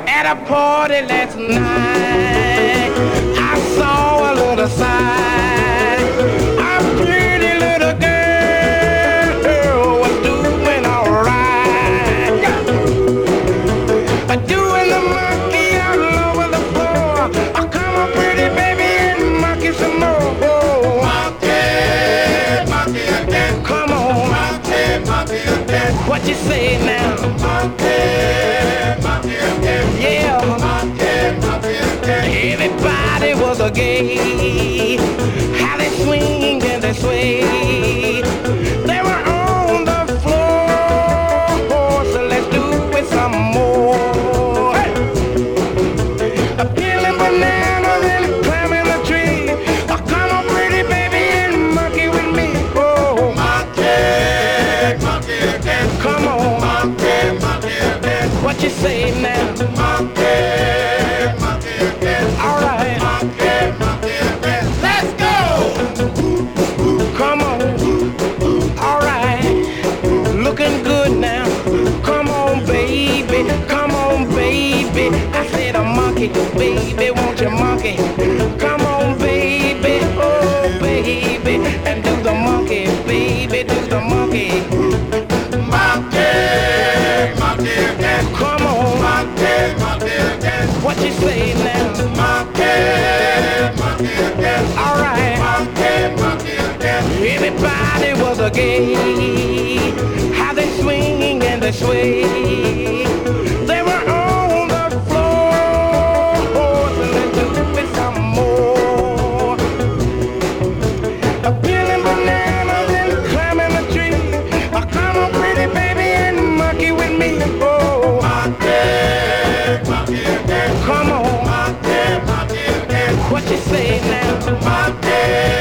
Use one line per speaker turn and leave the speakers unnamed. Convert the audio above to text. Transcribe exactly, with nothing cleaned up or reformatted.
At a party last night, I saw a little sign. A pretty little girl was doing alright, doing the monkey all over the floor. Oh, come on, pretty baby, and monkey some more. Monkey, monkey again. Come on, monkey, monkey again. What you say now? Monkey, monkey again. Yeah, monkey, monkey again. Everybody was a gay. How they swing and they sway. They were on the floor, so let's do it some more. Hey! A peeling bananas and climbing the tree. Oh, come on, pretty baby, and monkey with me. Oh, monkey, monkey again. Come on, monkey, monkey again. What you say now? Monkey, monkey again. All right, monkey, monkey again. Let's go. Come on. All right, looking good now. Come on, baby. Come on, baby. I said a monkey, baby. Won't you monkey? Come on, baby. Oh, baby. And do the monkey, baby. Do the monkey. Monkey, monkey again. Come on, monkey, monkey again. What you say now? Monkey, monkey again. All right, monkey, monkey again. Everybody was a gay. How they swing and they sway. They were on the floor, so let's do it some more. A peeling bananas and climbing the tree. Oh, come on, pretty baby, and monkey with me. Oh, monkey, monkey again. Come on, monkey, monkey again. What you say now? Monkey.